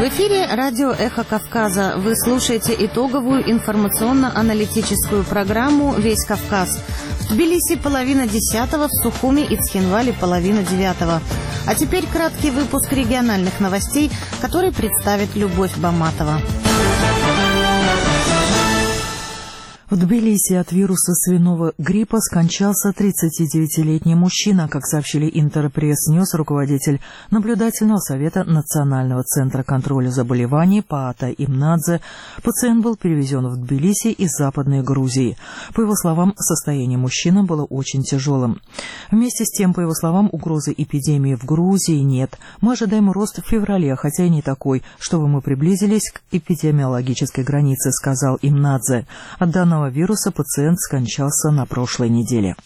В эфире радио «Эхо Кавказа». Вы слушаете итоговую информационно-аналитическую программу «Весь Кавказ». В Тбилиси 9:30, в Сухуми и Цхинвале 8:30. А теперь краткий выпуск региональных новостей, который представит Любовь Баматова. В Тбилиси от вируса свиного гриппа скончался 39-летний мужчина, как сообщили Интерпресс-Ньюс, руководитель наблюдательного совета Национального центра контроля заболеваний Паата Имнадзе. Пациент был перевезен в Тбилиси из Западной Грузии. По его словам, состояние мужчины было очень тяжелым. Вместе с тем, по его словам, угрозы эпидемии в Грузии нет. Мы ожидаем рост в феврале, хотя и не такой, чтобы мы приблизились к эпидемиологической границе, сказал Имнадзе. От данного вируса пациент скончался на прошлой неделе.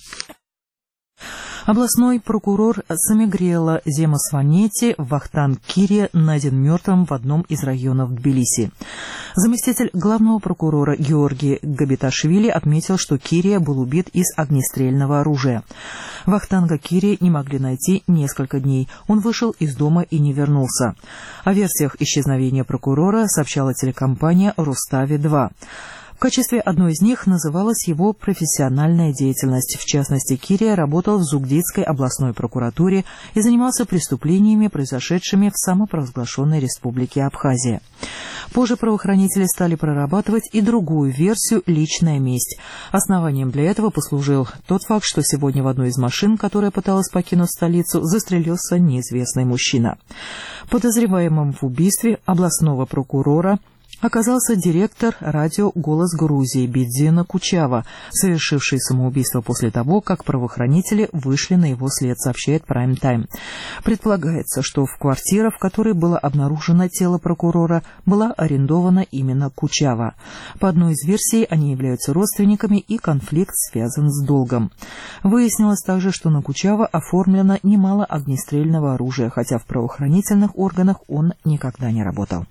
Областной прокурор Самигрела Земасванети Вахтанг Кирия найден мертвым в одном из районов Тбилиси. Заместитель главного прокурора Георгий Габиташвили отметил, что Кирия был убит из огнестрельного оружия. Вахтанга Кирия не могли найти несколько дней. Он вышел из дома и не вернулся. О версиях исчезновения прокурора сообщала телекомпания «Рустави-2». В качестве одной из них называлась его профессиональная деятельность. В частности, Кирия работал в Зугдидской областной прокуратуре и занимался преступлениями, произошедшими в самопровозглашенной республике Абхазия. Позже правоохранители стали прорабатывать и другую версию «личная месть». Основанием для этого послужил тот факт, что сегодня в одной из машин, которая пыталась покинуть столицу, застрелился неизвестный мужчина. Подозреваемым в убийстве областного прокурора оказался директор радио «Голос Грузии» Бидзина Кучава, совершивший самоубийство после того, как правоохранители вышли на его след, сообщает Prime Time. Предполагается, что в квартире, в которой было обнаружено тело прокурора, была арендована именно Кучава. По одной из версий, они являются родственниками, и конфликт связан с долгом. Выяснилось также, что на Кучава оформлено немало огнестрельного оружия, хотя в правоохранительных органах он никогда не работал.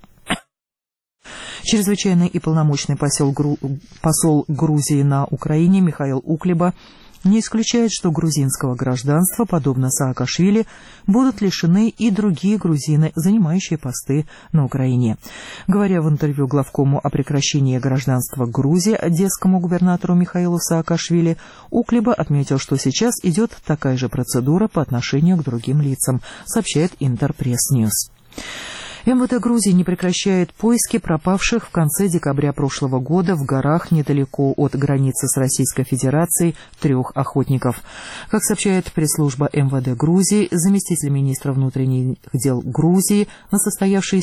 Чрезвычайный и полномочный посол Грузии на Украине Михаил Уклеба не исключает, что грузинского гражданства, подобно Саакашвили, будут лишены и другие грузины, занимающие посты на Украине. Говоря в интервью главкому о прекращении гражданства Грузии одесскому губернатору Михаилу Саакашвили, Уклеба отметил, что сейчас идет такая же процедура по отношению к другим лицам, сообщает Интерпресс-Ньюс. МВД Грузии не прекращает поиски пропавших в конце декабря прошлого года в горах недалеко от границы с Российской Федерацией 3 охотников. Как сообщает пресс-служба МВД Грузии, заместитель министра внутренних дел Грузии на состоявшейся